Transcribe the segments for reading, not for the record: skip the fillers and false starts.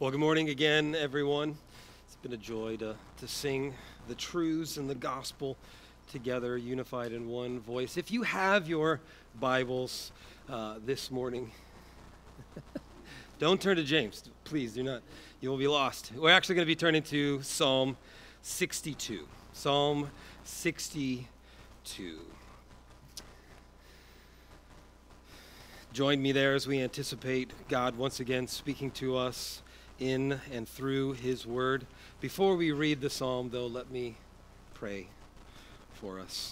Well, good morning again, everyone. It's been a joy to sing the truths and the gospel together, unified in one voice. If you have your Bibles this morning, don't turn to James. Please do not. You will be lost. We're actually going to be turning to Psalm 62. Psalm 62. Join me there as we anticipate God once again speaking to us in and through his word. Before we read the psalm, though, let me pray for us.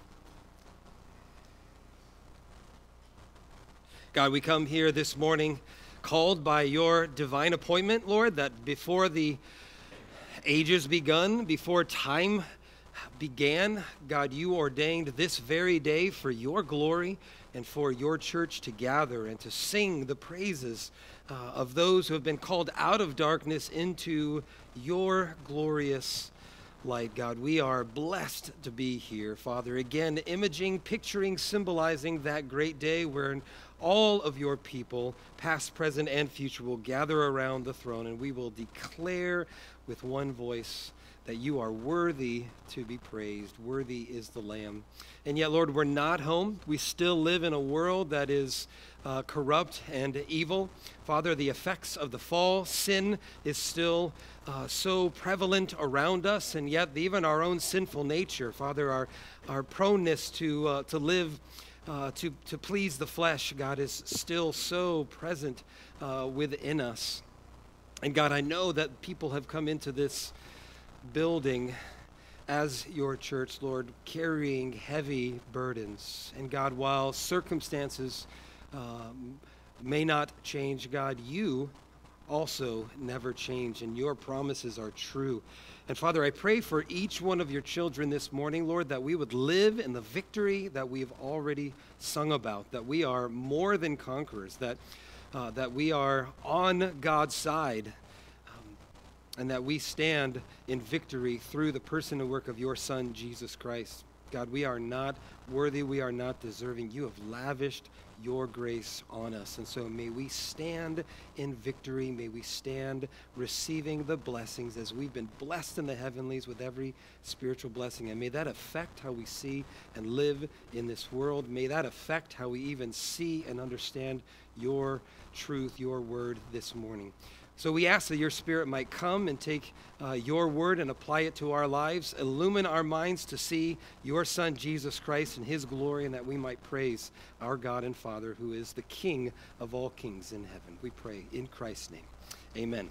God, we come here this morning called by your divine appointment, Lord, that before the ages begun, before time began, God, you ordained this very day for your glory and for your church to gather and to sing the praises of those who have been called out of darkness into your glorious light. God, we are blessed to be here, Father, again, imaging, picturing, symbolizing that great day where all of your people, past, present, and future, will gather around the throne, and we will declare with one voice that you are worthy to be praised. Worthy is the Lamb. And yet, Lord, we're not home. We still live in a world that is corrupt and evil. Father, the effects of the fall, sin is still so prevalent around us, and yet even our own sinful nature, Father, our proneness to live to please the flesh, God, is still so present within us. And God, I know that people have come into this building as your church, Lord, carrying heavy burdens. And God, while circumstances may not change, God, you also never change, and your promises are true. And Father, I pray for each one of your children this morning, Lord, that we would live in the victory that we have already sung about, that we are more than conquerors, that we are on God's side, and that we stand in victory through the person and work of your Son, Jesus Christ. God, we are not worthy, we are not deserving. You have lavished your grace on us. And so may we stand in victory, may we stand receiving the blessings as we've been blessed in the heavenlies with every spiritual blessing. And may that affect how we see and live in this world. May that affect how we even see and understand your truth, your word this morning. So we ask that your Spirit might come and take your word and apply it to our lives, illumine our minds to see your Son, Jesus Christ, and his glory, and that we might praise our God and Father, who is the King of all kings in heaven. We pray in Christ's name. Amen.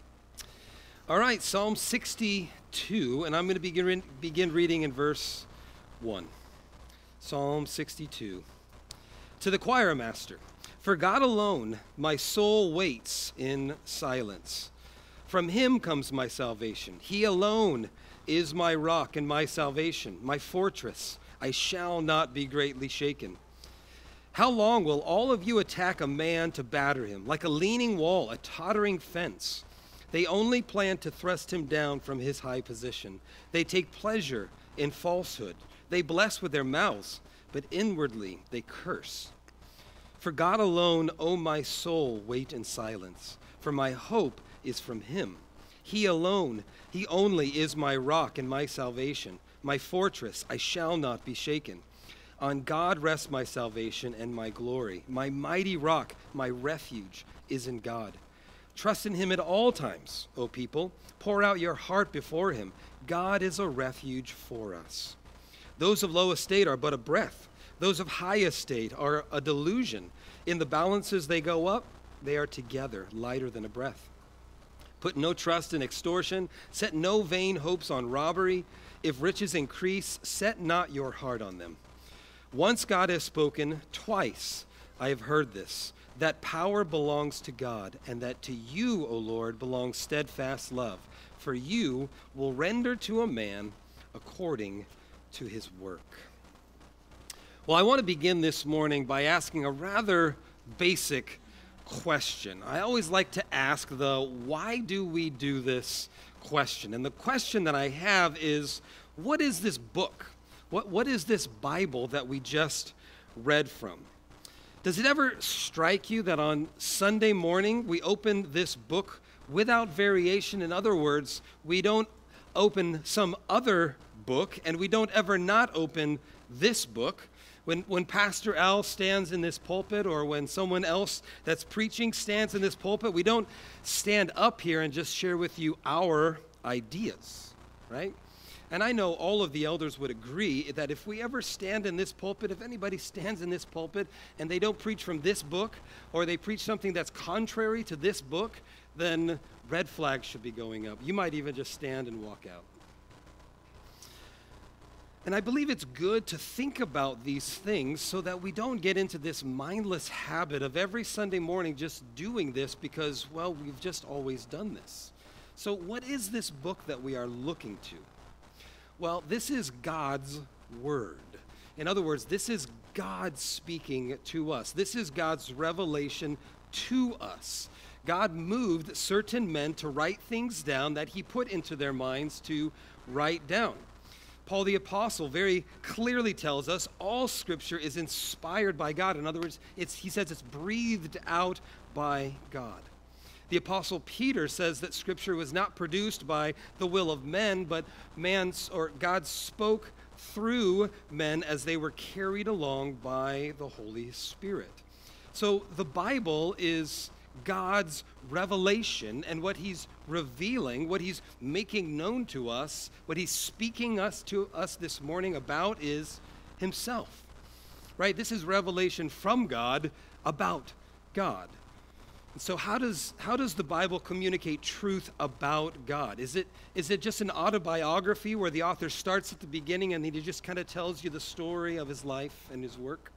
All right, Psalm 62, and I'm going to begin reading in verse 1. Psalm 62. To the choir master. For God alone my soul waits in silence. From him comes my salvation. He alone is my rock and my salvation, my fortress. I shall not be greatly shaken. How long will all of you attack a man to batter him, like a leaning wall, a tottering fence? They only plan to thrust him down from his high position. They take pleasure in falsehood. They bless with their mouths, but inwardly they curse. For God alone, O my soul, wait in silence, for my hope is from him. He alone, he only is my rock and my salvation, my fortress, I shall not be shaken. On God rests my salvation and my glory. My mighty rock, my refuge is in God. Trust in him at all times, O people. Pour out your heart before him. God is a refuge for us. Those of low estate are but a breath. Those of high estate are a delusion. In the balances they go up, they are together, lighter than a breath. Put no trust in extortion. Set no vain hopes on robbery. If riches increase, set not your heart on them. Once God has spoken, twice I have heard this, that power belongs to God, and that to you, O Lord, belongs steadfast love. For you will render to a man according to his work. Well, I want to begin this morning by asking a rather basic question. I always like to ask the why do we do this question. And the question that I have is, what is this book? What is this Bible that we just read from? Does it ever strike you that on Sunday morning we open this book without variation. In other words, we don't open some other book, and we don't ever not open this book. When Pastor Al stands in this pulpit, or when someone else that's preaching stands in this pulpit, we don't stand up here and just share with you our ideas, right? And I know all of the elders would agree that if we ever stand in this pulpit, if anybody stands in this pulpit and they don't preach from this book, or they preach something that's contrary to this book, then red flags should be going up. You might even just stand and walk out. And I believe it's good to think about these things so that we don't get into this mindless habit of every Sunday morning just doing this because, well, we've just always done this. So what is this book that we are looking to? Well, this is God's Word. In other words, this is God speaking to us. This is God's revelation to us. God moved certain men to write things down that he put into their minds to write down. Paul the Apostle very clearly tells us all Scripture is inspired by God. In other words, he says it's breathed out by God. The Apostle Peter says that Scripture was not produced by the will of men, but God spoke through men as they were carried along by the Holy Spirit. So the Bible is God's revelation, and what he's revealing, what he's making known to us, what he's speaking to us this morning about is himself, right? This is revelation from God about God. So how does the Bible communicate truth about God? Is it just an autobiography where the author starts at the beginning and he just kind of tells you the story of his life and his work?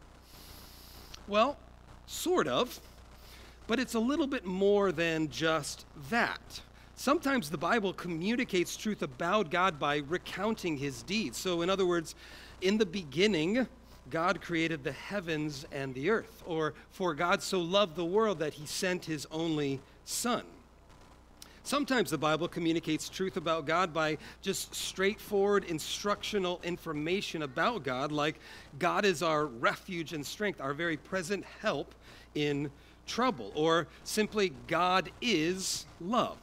Well, sort of, but it's a little bit more than just that. Sometimes the Bible communicates truth about God by recounting his deeds. So in other words, in the beginning, God created the heavens and the earth, or for God so loved the world that he sent his only Son. Sometimes the Bible communicates truth about God by just straightforward instructional information about God, like God is our refuge and strength, our very present help in trouble, or simply God is love.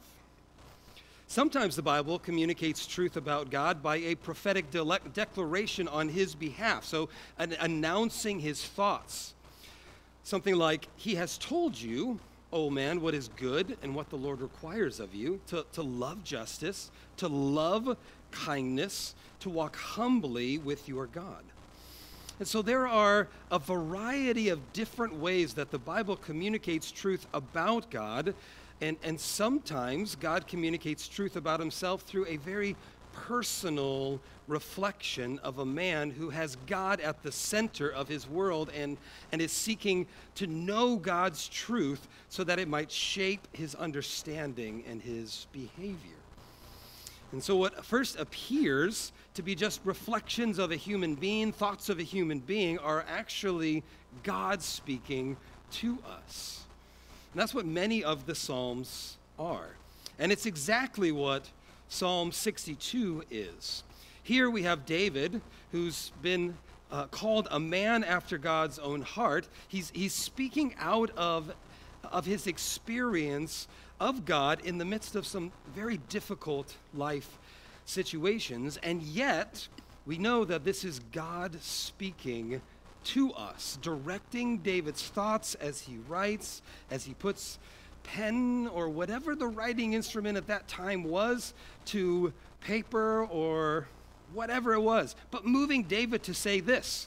Sometimes the Bible communicates truth about God by a prophetic declaration on his behalf, so announcing his thoughts. Something like, he has told you, O man, what is good and what the Lord requires of you, to love justice, to love kindness, to walk humbly with your God. And so there are a variety of different ways that the Bible communicates truth about God. And sometimes God communicates truth about himself through a very personal reflection of a man who has God at the center of his world and is seeking to know God's truth so that it might shape his understanding and his behavior. And so what first appears to be just reflections of a human being, thoughts of a human being, are actually God speaking to us. And that's what many of the Psalms are. And it's exactly what Psalm 62 is. Here we have David, who's been called a man after God's own heart. He's speaking out of his experience of God in the midst of some very difficult life situations. And yet, we know that this is God speaking to us, directing David's thoughts as he writes, as he puts pen or whatever the writing instrument at that time was to paper or whatever it was, but moving David to say this.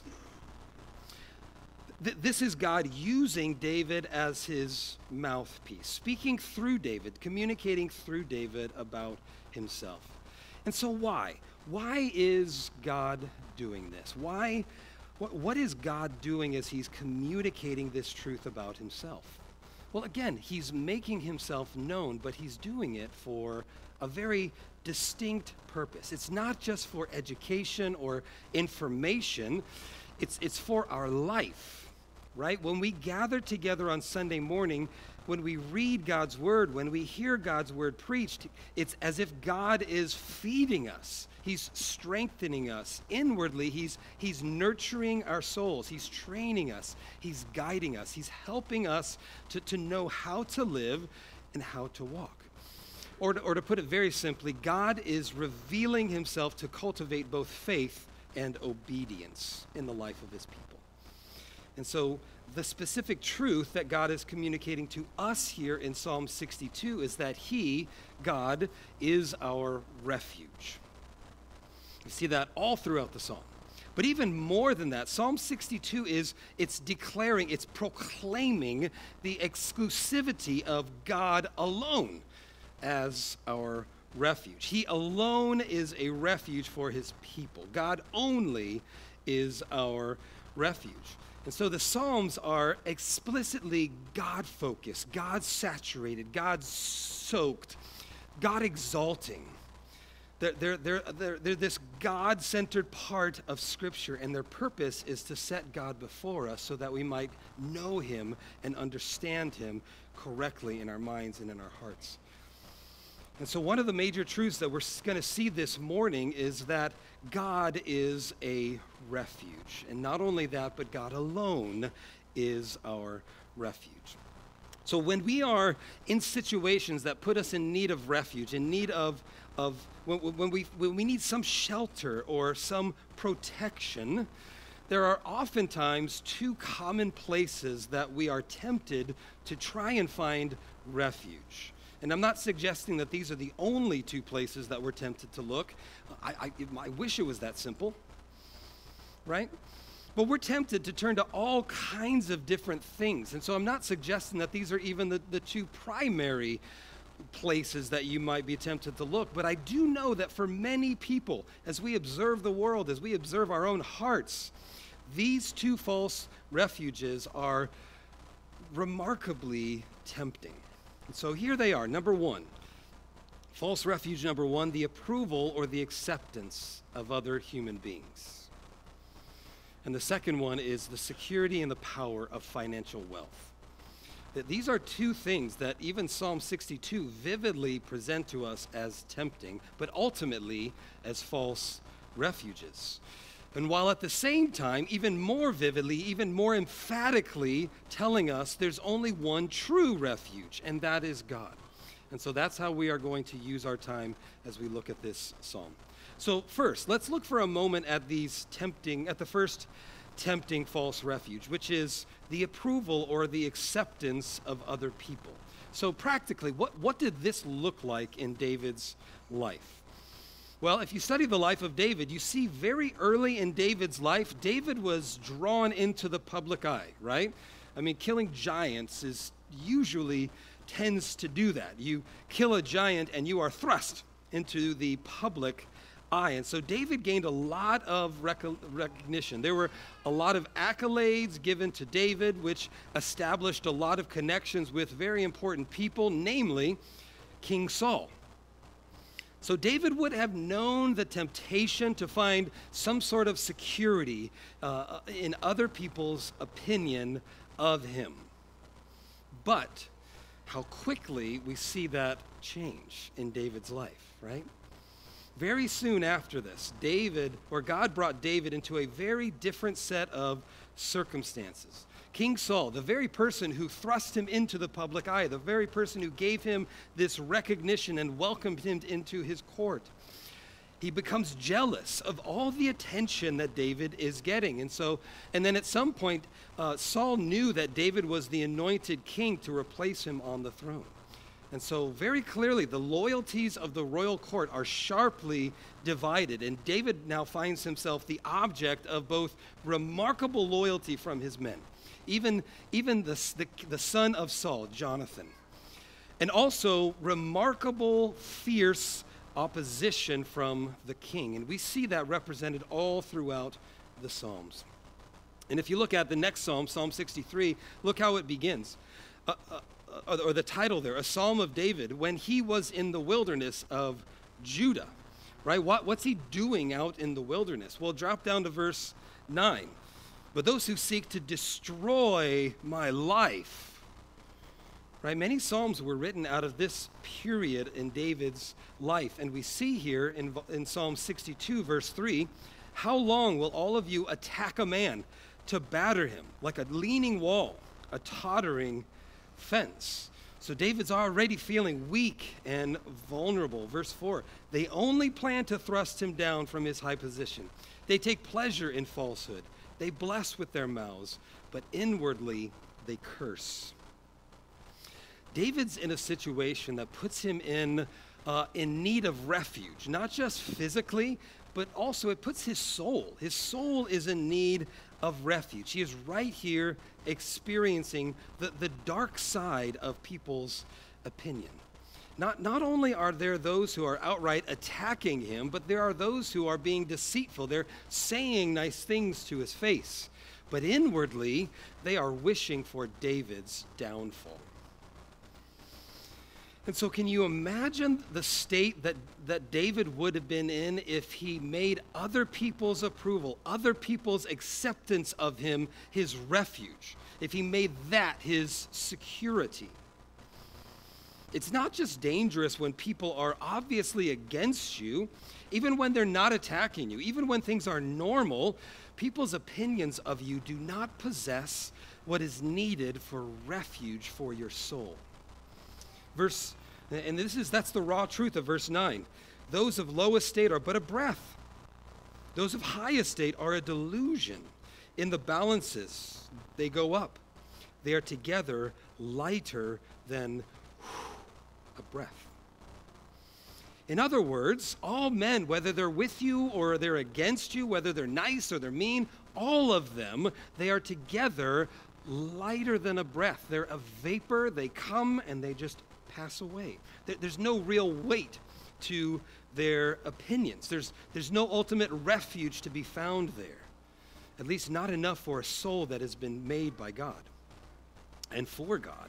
This is God using David as his mouthpiece, speaking through David, communicating through David about himself. And so why? Why is God doing this? What is God doing as he's communicating this truth about himself? Well, again, he's making himself known, but he's doing it for a very distinct purpose. It's not just for education or information. It's for our life, right? When we gather together on Sunday morning, when we read God's word, when we hear God's word preached, it's as if God is feeding us. He's strengthening us inwardly. He's nurturing our souls. He's training us. He's guiding us. He's helping us to know how to live and how to walk. Or to put it very simply, God is revealing himself to cultivate both faith and obedience in the life of his people. And so the specific truth that God is communicating to us here in Psalm 62 is that he, God, is our refuge. You see that all throughout the psalm. But even more than that, Psalm 62 it's proclaiming the exclusivity of God alone as our refuge. He alone is a refuge for his people. God only is our refuge. And so the Psalms are explicitly God-focused, God-saturated, God-soaked, God-exalting. They're this God-centered part of Scripture, and their purpose is to set God before us so that we might know him and understand him correctly in our minds and in our hearts. And so one of the major truths that we're going to see this morning is that God is a refuge. And not only that, but God alone is our refuge. So when we are in situations that put us in need of refuge, in need of when we need some shelter or some protection, there are oftentimes two common places that we are tempted to try and find refuge. And I'm not suggesting that these are the only two places that we're tempted to look. I wish it was that simple, right? But we're tempted to turn to all kinds of different things. And so I'm not suggesting that these are even the two primary places that you might be tempted to look. But I do know that for many people, as we observe the world, as we observe our own hearts, these two false refuges are remarkably tempting. And so here they are. Number one, false refuge number one, the approval or the acceptance of other human beings. And the second one is the security and the power of financial wealth. That these are two things that even Psalm 62 vividly present to us as tempting, but ultimately as false refuges. And while at the same time, even more vividly, even more emphatically telling us there's only one true refuge, and that is God. And so that's how we are going to use our time as we look at this psalm. So first, let's look for a moment at the first tempting false refuge, which is the approval or the acceptance of other people. So practically, what did this look like in David's life? Well, if you study the life of David, you see very early in David's life, David was drawn into the public eye, right? I mean, killing giants usually tends to do that. You kill a giant and you are thrust into the public eye. And so David gained a lot of recognition. There were a lot of accolades given to David, which established a lot of connections with very important people, namely King Saul. So David would have known the temptation to find some sort of security in other people's opinion of him. But how quickly we see that change in David's life, right? Very soon after this, God brought David into a very different set of circumstances. King Saul, the very person who thrust him into the public eye, the very person who gave him this recognition and welcomed him into his court, he becomes jealous of all the attention that David is getting. And then at some point, Saul knew that David was the anointed king to replace him on the throne. And so very clearly, the loyalties of the royal court are sharply divided. And David now finds himself the object of both remarkable loyalty from his men, even the son of Saul, Jonathan, and also remarkable, fierce opposition from the king. And we see that represented all throughout the Psalms. And if you look at the next psalm, Psalm 63, look how it begins. Or the title there, a psalm of David when he was in the wilderness of Judah, right? What's he doing out in the wilderness? Well, drop down to verse 9. But those who seek to destroy my life, right? Many psalms were written out of this period in David's life. And we see here in Psalm 62, verse 3, how long will all of you attack a man to batter him like a leaning wall, a tottering fence? So David's already feeling weak and vulnerable. Verse 4, they only plan to thrust him down from his high position. They take pleasure in falsehood. They bless with their mouths, but inwardly they curse. David's in a situation that puts him in need of refuge, not just physically, but also it puts his soul. His soul is in need of refuge. He is right here experiencing the dark side of people's opinion. Not only are there those who are outright attacking him, but there are those who are being deceitful. They're saying nice things to his face, but inwardly they are wishing for David's downfall. And so can you imagine the state that David would have been in if he made other people's approval, other people's acceptance of him his refuge, if he made that his security? It's not just dangerous when people are obviously against you, even when they're not attacking you, even when things are normal, people's opinions of you do not possess what is needed for refuge for your soul. That's the raw truth of verse 9. Those of low estate are but a breath. Those of high estate are a delusion. In the balances, they go up. They are together lighter than a breath. In other words, all men, whether they're with you or they're against you, whether they're nice or they're mean, all of them, they are together lighter than a breath. They're a vapor. They come and they just pass away. There's no real weight to their opinions. There's no ultimate refuge to be found there. At least not enough for a soul that has been made by God and for God.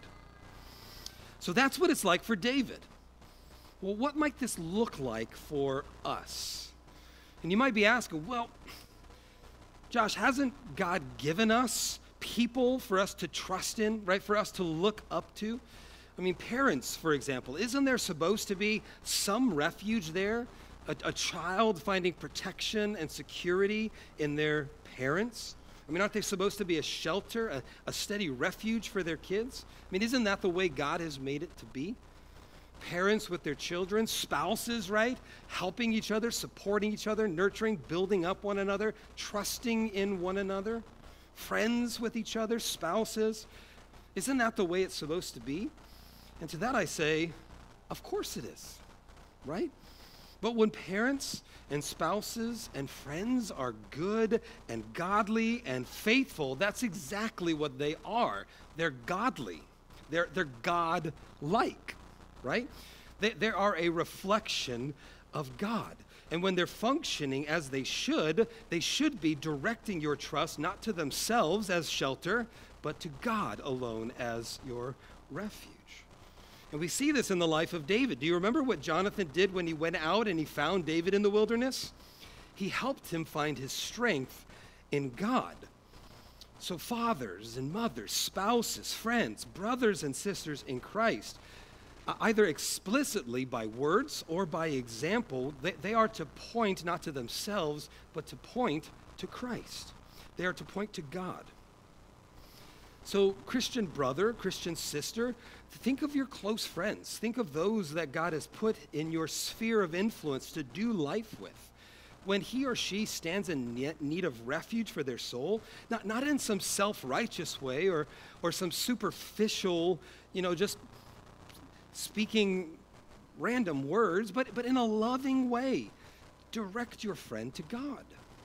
So that's what it's like for David. Well, what might this look like for us? And you might be asking, well, Josh, hasn't God given us people for us to trust in, right? For us to look up to? I mean, parents, for example, isn't there supposed to be some refuge there? A child finding protection and security in their parents? I mean, aren't they supposed to be a shelter, a steady refuge for their kids? I mean, isn't that the way God has made it to be? Parents with their children, spouses, right? Helping each other, supporting each other, nurturing, building up one another, trusting in one another. Friends with each other, spouses. Isn't that the way it's supposed to be? And to that I say, of course it is, right? But when parents and spouses and friends are good and godly and faithful, that's exactly what they are. They're godly. They're God-like, right? They are a reflection of God. And when they're functioning as they should be directing your trust not to themselves as shelter, but to God alone as your refuge. And we see this in the life of David. Do you remember what Jonathan did when he went out and he found David in the wilderness? He helped him find his strength in God. So fathers and mothers, spouses, friends, brothers and sisters in Christ, either explicitly by words or by example, they are to point not to themselves, but to point to Christ. They are to point to God. So Christian brother, Christian sister, think of your close friends. Think of those that God has put in your sphere of influence to do life with. When he or she stands in need of refuge for their soul, not in some self-righteous way or some superficial, just speaking random words, but in a loving way, direct your friend to God.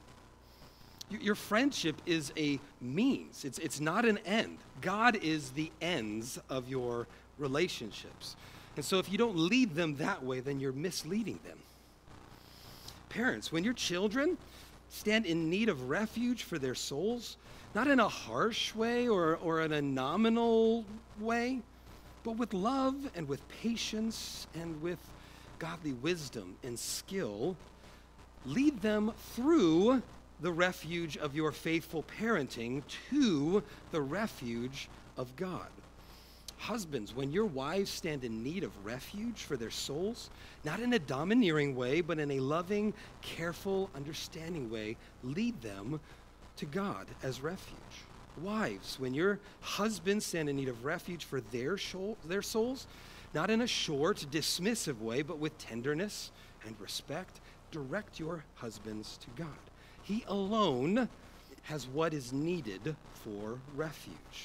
Your friendship is a means. It's not an end. God is the ends of your relationships. And so if you don't lead them that way, then you're misleading them. Parents, when your children stand in need of refuge for their souls, not in a harsh way or in a nominal way, but with love and with patience and with godly wisdom and skill, lead them through the refuge of your faithful parenting to the refuge of God. Husbands, when your wives stand in need of refuge for their souls, not in a domineering way, but in a loving, careful, understanding way, lead them to God as refuge. Wives, when your husbands stand in need of refuge for their souls, not in a short, dismissive way, but with tenderness and respect, direct your husbands to God. He alone has what is needed for refuge.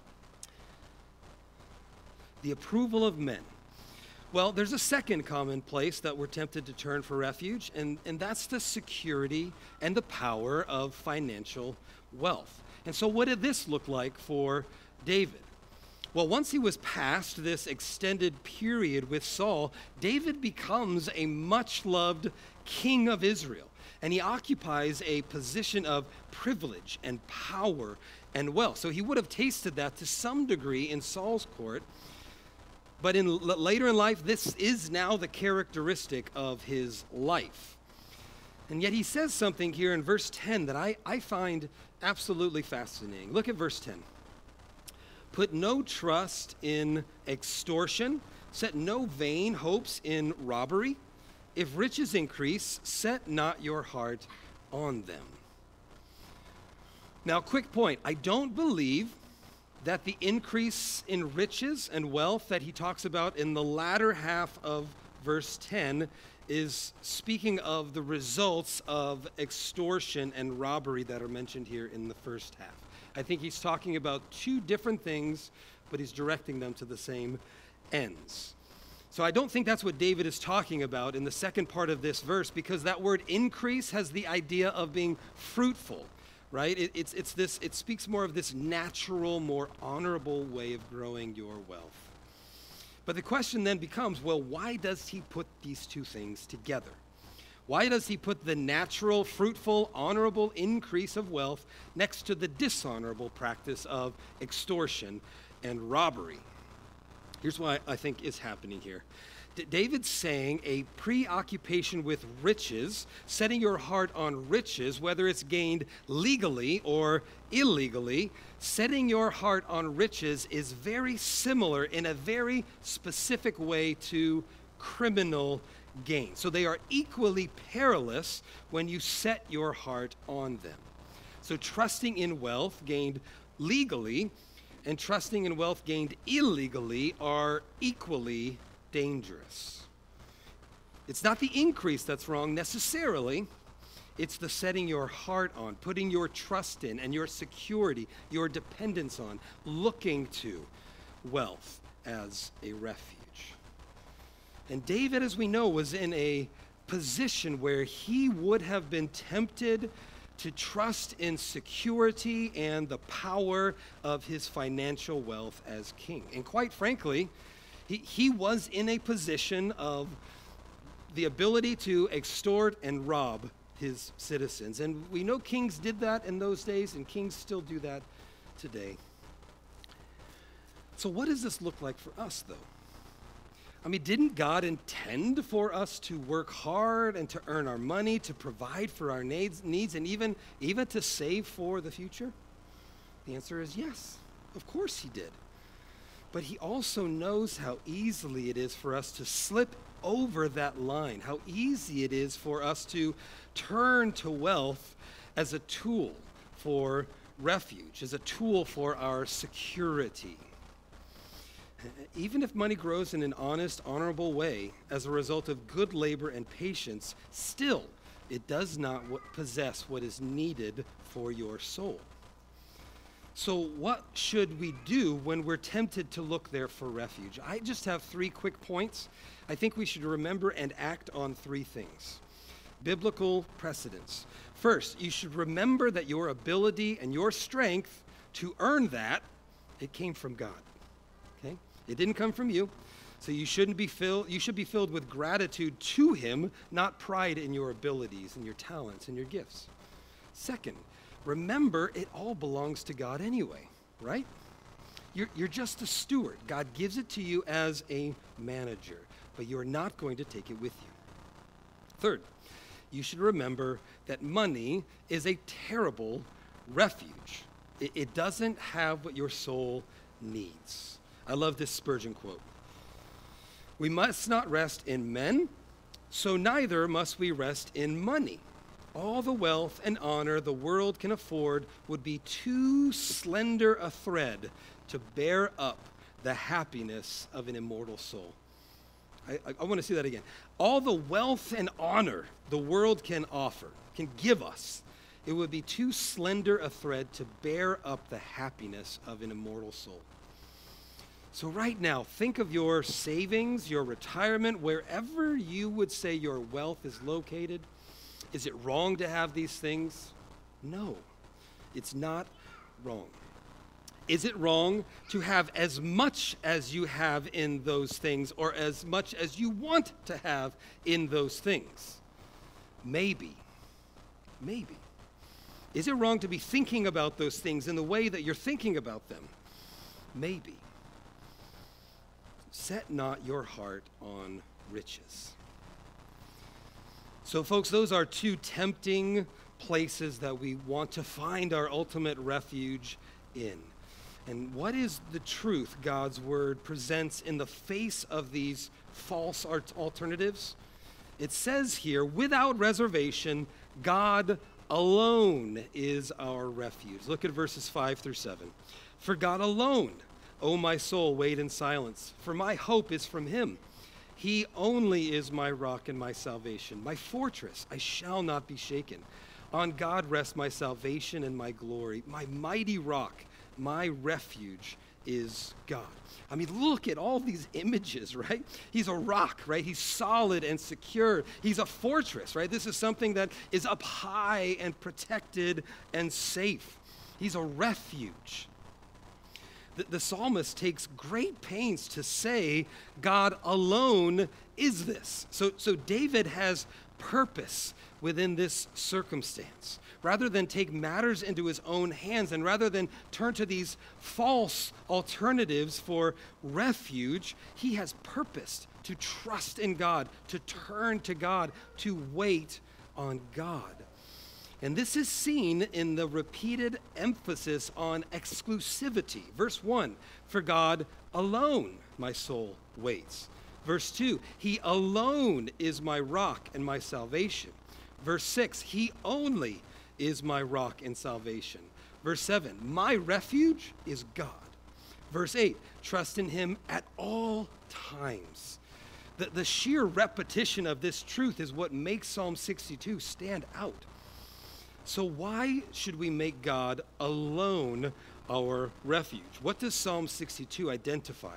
The approval of men. Well, there's a second common place that we're tempted to turn for refuge, and that's the security and the power of financial wealth. And so what did this look like for David? Well, once he was past this extended period with Saul, David becomes a much-loved king of Israel, and he occupies a position of privilege and power and wealth. So he would have tasted that to some degree in Saul's court, but later in life, this is now the characteristic of his life. And yet he says something here in verse 10 that I find absolutely fascinating. Look at verse 10. Put no trust in extortion, set no vain hopes in robbery. If riches increase, set not your heart on them. Now, quick point. I don't believe that the increase in riches and wealth that he talks about in the latter half of verse 10 is speaking of the results of extortion and robbery that are mentioned here in the first half. I think he's talking about two different things, but he's directing them to the same ends. So I don't think that's what David is talking about in the second part of this verse, because that word increase has the idea of being fruitful, right? It speaks more of this natural, more honorable way of growing your wealth. But the question then becomes, well, why does he put these two things together? Why does he put the natural, fruitful, honorable increase of wealth next to the dishonorable practice of extortion and robbery? Here's what I think is happening here. David's saying a preoccupation with riches, setting your heart on riches, whether it's gained legally or illegally, setting your heart on riches is very similar in a very specific way to criminal gain. So they are equally perilous when you set your heart on them. So trusting in wealth gained legally and trusting in wealth gained illegally are equally dangerous. It's not the increase that's wrong necessarily. It's the setting your heart on, putting your trust in and your security, your dependence on, looking to wealth as a refuge. And David, as we know, was in a position where he would have been tempted to trust in security and the power of his financial wealth as king. And quite frankly, he was in a position of the ability to extort and rob his citizens. And we know kings did that in those days, and kings still do that today. So what does this look like for us, though? I mean, didn't God intend for us to work hard and to earn our money, to provide for our needs, and even to save for the future? The answer is yes, of course he did. But he also knows how easily it is for us to slip over that line, how easy it is for us to turn to wealth as a tool for refuge, as a tool for our security. Even if money grows in an honest, honorable way as a result of good labor and patience, still, it does not possess what is needed for your soul. So what should we do when we're tempted to look there for refuge? I just have 3 quick points. I think we should remember and act on 3 things. Biblical precedents. First, you should remember that your ability and your strength to earn that, it came from God. Okay? It didn't come from you. So you should be filled with gratitude to him, not pride in your abilities and your talents and your gifts. Second, remember, it all belongs to God anyway, right? You're just a steward. God gives it to you as a manager, but you're not going to take it with you. Third, you should remember that money is a terrible refuge. It doesn't have what your soul needs. I love this Spurgeon quote. We must not rest in men, so neither must we rest in money. all the wealth and honor the world can afford would be too slender a thread to bear up the happiness of an immortal soul. I want to see that again. All the wealth and honor the world can offer, can give us, it would be too slender a thread to bear up the happiness of an immortal soul. So right now, think of your savings, your retirement, wherever you would say your wealth is located. Is it wrong to have these things? No, it's not wrong. Is it wrong to have as much as you have in those things, or as much as you want to have in those things? Maybe. Maybe. Is it wrong to be thinking about those things in the way that you're thinking about them? Maybe. Set not your heart on riches. So, folks, those are two tempting places that we want to find our ultimate refuge in. And what is the truth God's word presents in the face of these false alternatives? It says here, without reservation, God alone is our refuge. Look at verses 5 through 7. For God alone, O my soul, wait in silence, for my hope is from him. He only is my rock and my salvation, my fortress, I shall not be shaken. On God rests my salvation and my glory, my mighty rock. My refuge is God. I mean, look at all these images, right? He's a rock, right? He's solid and secure. He's a fortress, right? This is something that is up high and protected and safe. He's a refuge. The psalmist takes great pains to say God alone is this. So David has purpose within this circumstance. Rather than take matters into his own hands and rather than turn to these false alternatives for refuge, he has purposed to trust in God, to turn to God, to wait on God. And this is seen in the repeated emphasis on exclusivity. Verse 1, for God alone my soul waits. Verse 2, he alone is my rock and my salvation. Verse 6, he only is my rock and salvation. Verse 7, my refuge is God. Verse 8, trust in him at all times. The sheer repetition of this truth is what makes Psalm 62 stand out. So why should we make God alone our refuge? What does Psalm 62 identify?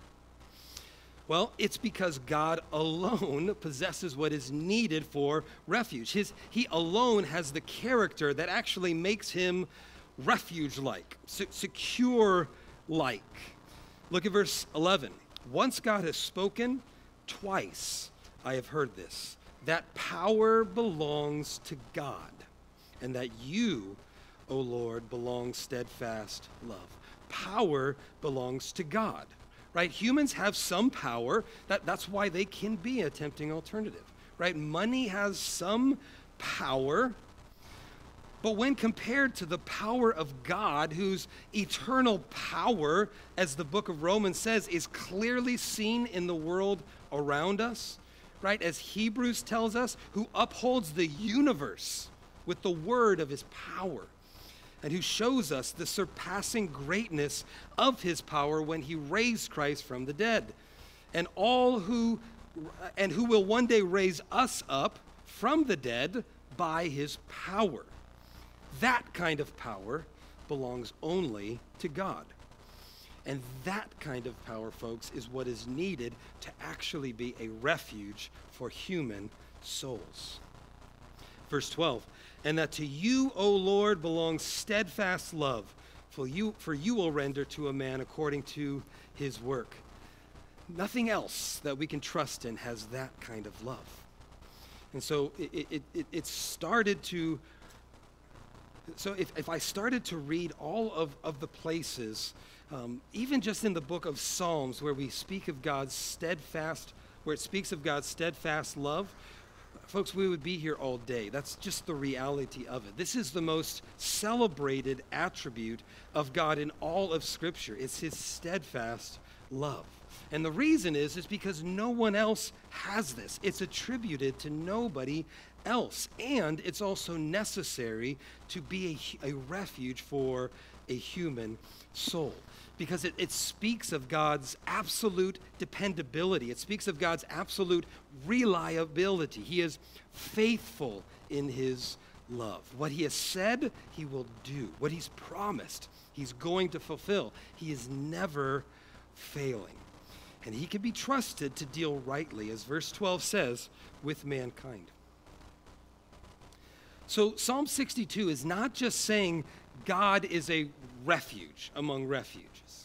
Well, it's because God alone possesses what is needed for refuge. He alone has the character that actually makes him refuge-like, secure-like. Look at verse 11. Once God has spoken, twice I have heard this, that power belongs to God, and that you, O Lord, belong steadfast love. Power belongs to God. Right? Humans have some power. That's why they can be a tempting alternative. Right? Money has some power. But when compared to the power of God, whose eternal power, as the book of Romans says, is clearly seen in the world around us, right? As Hebrews tells us, who upholds the universe with the word of his power, and who shows us the surpassing greatness of his power when he raised Christ from the dead, and who will one day raise us up from the dead by his power. That kind of power belongs only to God. And that kind of power, folks, is what is needed to actually be a refuge for human souls. Verse 12, and that to you, O Lord, belongs steadfast love, for you will render to a man according to his work. Nothing else that we can trust in has that kind of love. And so it started to, so if I started to read all of the places, even just in the book of Psalms where we speak of God's steadfast, where it speaks of God's steadfast love, folks, we would be here all day. That's just the reality of it. This is the most celebrated attribute of God in all of Scripture. It's his steadfast love. And the reason is because no one else has this. It's attributed to nobody else. And it's also necessary to be a refuge for a human soul, because it speaks of God's absolute dependability. It speaks of God's absolute reliability. He is faithful in his love. What he has said, he will do. What he's promised, he's going to fulfill. He is never failing. And he can be trusted to deal rightly, as verse 12 says, with mankind. So Psalm 62 is not just saying God is a refuge among refuges.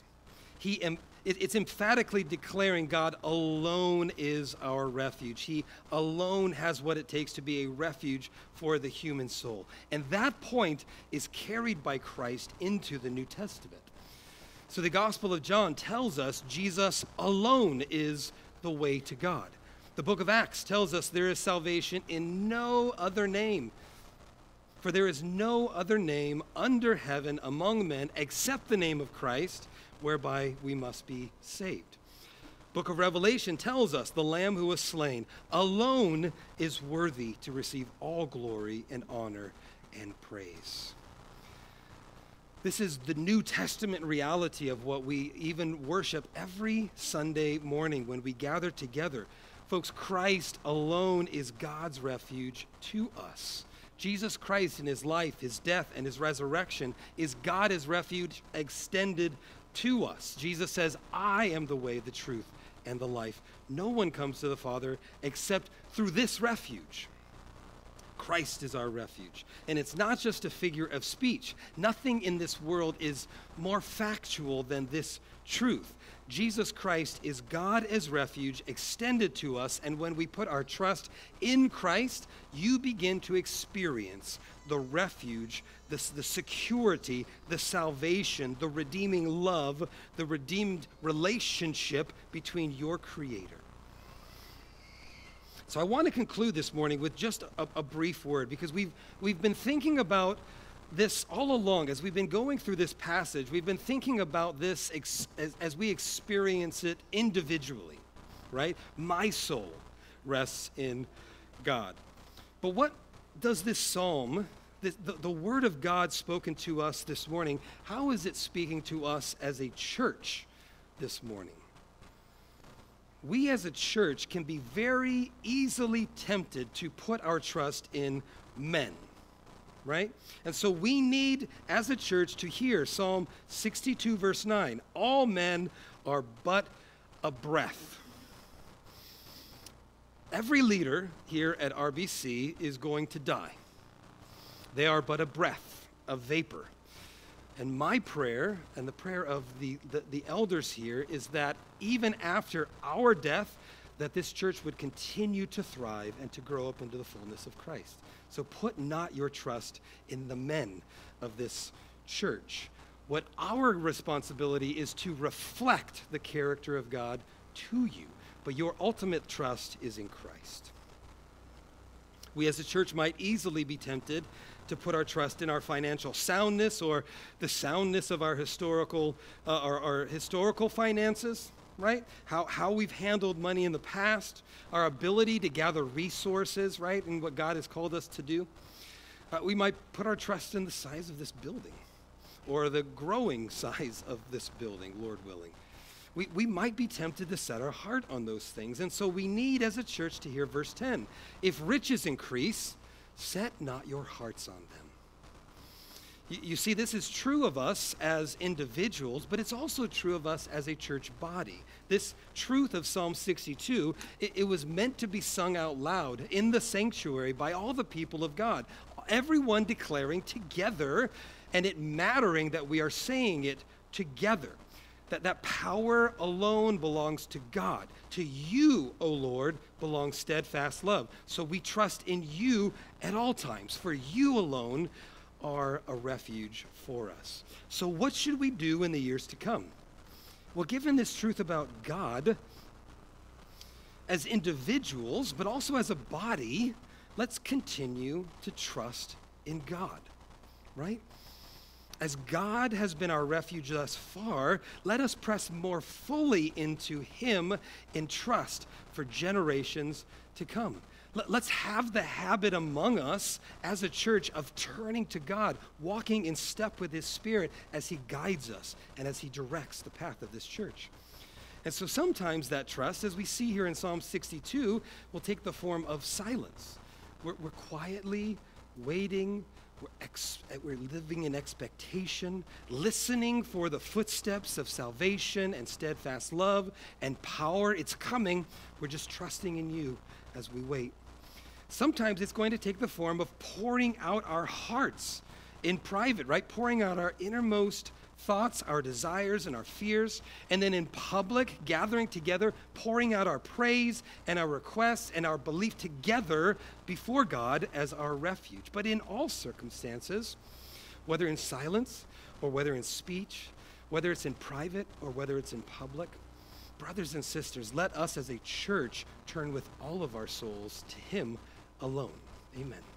It's emphatically declaring God alone is our refuge. He alone has what it takes to be a refuge for the human soul. And that point is carried by Christ into the New Testament. So the Gospel of John tells us Jesus alone is the way to God. The book of Acts tells us there is salvation in no other name. For there is no other name under heaven among men except the name of Christ, whereby we must be saved. Book of Revelation tells us the Lamb who was slain alone is worthy to receive all glory and honor and praise. This is the New Testament reality of what we even worship every Sunday morning when we gather together. Folks, Christ alone is God's refuge to us. Jesus Christ in his life, his death, and his resurrection is God's refuge extended to us. Jesus says, I am the way, the truth, and the life. No one comes to the Father except through this refuge. Christ is our refuge. And it's not just a figure of speech. Nothing in this world is more factual than this truth. Jesus Christ is God as refuge extended to us, and when we put our trust in Christ, you begin to experience the refuge, the security, the salvation, the redeeming love, the redeemed relationship between your Creator. So I want to conclude this morning with just a brief word, because we've been thinking about this all along. As we've been going through this passage, we've been thinking about this as we experience it individually, right? My soul rests in God. But what does this psalm, the word of God spoken to us this morning, how is it speaking to us as a church this morning? We as a church can be very easily tempted to put our trust in men, right? And so we need, as a church, to hear Psalm 62, verse 9. All men are but a breath. Every leader here at RBC is going to die. They are but a breath, a vapor. And my prayer, and the prayer of the elders here, is that even after our death, that this church would continue to thrive and to grow up into the fullness of Christ. So put not your trust in the men of this church. What our responsibility is to reflect the character of God to you, but your ultimate trust is in Christ. We as a church might easily be tempted to put our trust in our financial soundness or the soundness of our historical finances, right? How we've handled money in the past, our ability to gather resources, right, and what God has called us to do. We might put our trust in the size of this building or the growing size of this building, Lord willing. We might be tempted to set our heart on those things. And so we need as a church to hear verse 10. If riches increase, set not your hearts on them. You see, this is true of us as individuals, but it's also true of us as a church body. This truth of Psalm 62, it was meant to be sung out loud in the sanctuary by all the people of God, everyone declaring together, and it mattering that we are saying it together. That power alone belongs to God. To you, O Lord, belongs steadfast love. So we trust in you at all times, for you alone are a refuge for us. So what should we do in the years to come? Well, given this truth about God, as individuals, but also as a body, let's continue to trust in God, right? As God has been our refuge thus far, let us press more fully into him in trust for generations to come. Let's have the habit among us as a church of turning to God, walking in step with his Spirit as he guides us and as he directs the path of this church. And so sometimes that trust, as we see here in Psalm 62, will take the form of silence. We're quietly waiting, we're living in expectation, listening for the footsteps of salvation and steadfast love and power. It's coming. We're just trusting in you as we wait. Sometimes it's going to take the form of pouring out our hearts in private, right? Pouring out our innermost thoughts, our desires, and our fears. And then in public, gathering together, pouring out our praise and our requests and our belief together before God as our refuge. But in all circumstances, whether in silence or whether in speech, whether it's in private or whether it's in public, brothers and sisters, let us as a church turn with all of our souls to him alone. Amen.